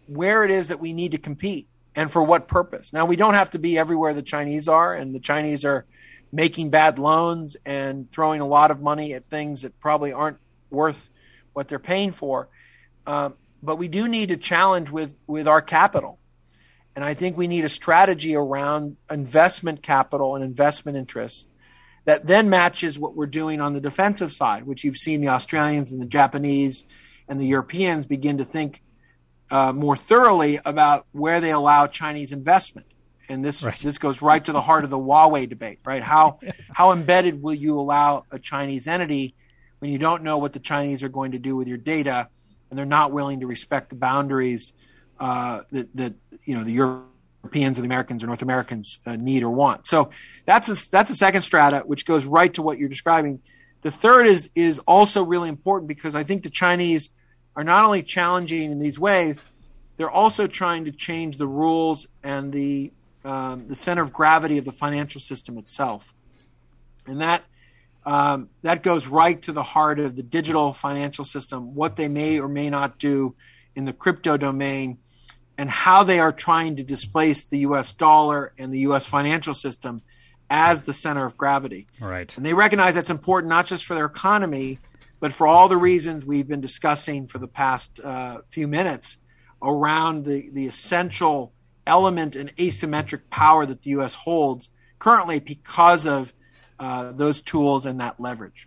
where it is that we need to compete and for what purpose. Now, we don't have to be everywhere the Chinese are, and the Chinese are making bad loans and throwing a lot of money at things that probably aren't worth what they're paying for. Um, but we do need to challenge with, with our capital. And I think we need a strategy around investment capital and investment interests that then matches what we're doing on the defensive side, which you've seen the Australians and the Japanese and the Europeans begin to think uh, more thoroughly about where they allow Chinese investment. And this right. this goes right to the heart of the Huawei debate, right? How how embedded will you allow a Chinese entity when you don't know what the Chinese are going to do with your data, and they're not willing to respect the boundaries uh, that that you know the Europeans or the Americans or North Americans uh, need or want? So that's a, that's a second strata, which goes right to what you're describing. The third is is also really important because I think the Chinese are not only challenging in these ways, they're also trying to change the rules and the Um, the center of gravity of the financial system itself. And that um, that goes right to the heart of the digital financial system, what they may or may not do in the crypto domain, and how they are trying to displace the U S dollar and the U S financial system as the center of gravity. Right. And they recognize that's important not just for their economy, but for all the reasons we've been discussing for the past uh, few minutes around the, the essential element and asymmetric power that the U S holds currently because of uh, those tools and that leverage.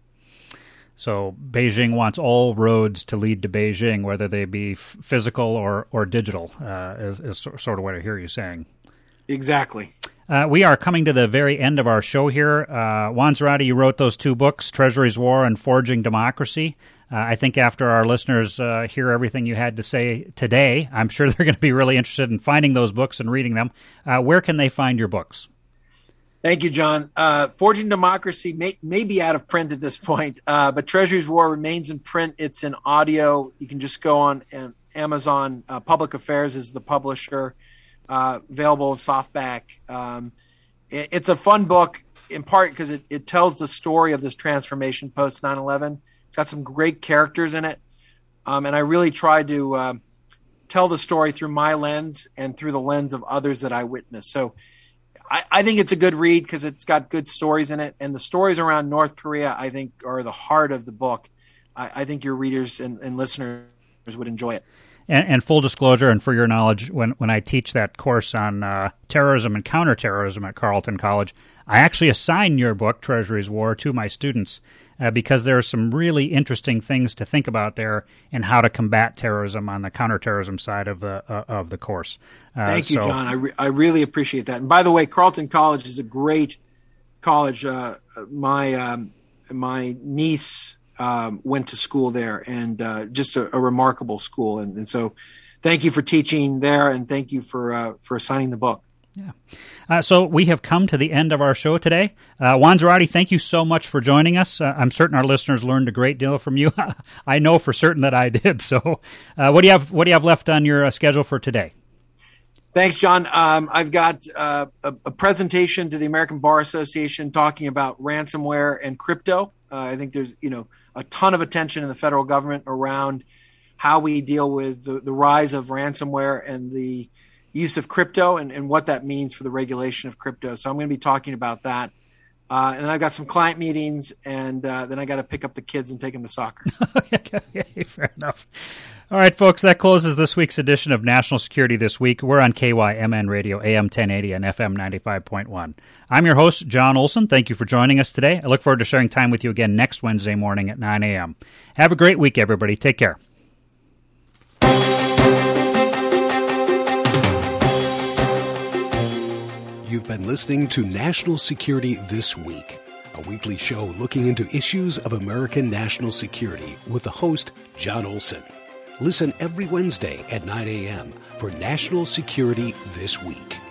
So Beijing wants all roads to lead to Beijing, whether they be f- physical or, or digital, uh, is, is sort of what I hear you saying. Exactly. Uh, we are coming to the very end of our show here. Uh, Juan Zarate, you wrote those two books, Treasury's War and Forging Democracy. Uh, I think after our listeners uh, hear everything you had to say today, I'm sure they're going to be really interested in finding those books and reading them. Uh, where can they find your books? Thank you, John. Uh, Forging Democracy may, may be out of print at this point, uh, but Treasury's War remains in print. It's in audio. You can just go on and Amazon. Uh, Public Affairs is the publisher, uh, available in softback. Um, it, it's a fun book, in part because it, it tells the story of this transformation post nine eleven. It's got some great characters in it. Um, and I really tried to uh, tell the story through my lens and through the lens of others that I witnessed. So I, I think it's a good read because it's got good stories in it. And the stories around North Korea, I think, are the heart of the book. I, I think your readers and, and listeners would enjoy it. And, and full disclosure, and for your knowledge, when, when I teach that course on uh, terrorism and counterterrorism at Carleton College, I actually assign your book, Treasury's War, to my students uh, because there are some really interesting things to think about there and how to combat terrorism on the counterterrorism side of the uh, of the course. Uh, Thank you, so, John. I, re- I really appreciate that. And by the way, Carleton College is a great college. Uh, my um, my niece Um, went to school there, and uh, just a, a remarkable school. And, and so thank you for teaching there, and thank you for uh, for signing the book. Yeah. Uh, so we have come to the end of our show today. Uh, Juan Zarate, thank you so much for joining us. Uh, I'm certain our listeners learned a great deal from you. I know for certain that I did. So uh, what do you have What do you have left on your uh, schedule for today? Thanks, John. Um, I've got uh, a, a presentation to the American Bar Association talking about ransomware and crypto. Uh, I think there's, you know, a ton of attention in the federal government around how we deal with the, the rise of ransomware and the use of crypto and, and what that means for the regulation of crypto. So I'm going to be talking about that. Uh, and I've got some client meetings, and uh, then I got to pick up the kids and take them to soccer. Okay, fair enough. All right, folks, that closes this week's edition of National Security This Week. We're on K Y M N Radio, A M ten eighty and F M ninety-five point one. I'm your host, John Olson. Thank you for joining us today. I look forward to sharing time with you again next Wednesday morning at nine a.m. Have a great week, everybody. Take care. You've been listening to National Security This Week, a weekly show looking into issues of American national security with the host, John Olson. Listen every Wednesday at nine a.m. for National Security This Week.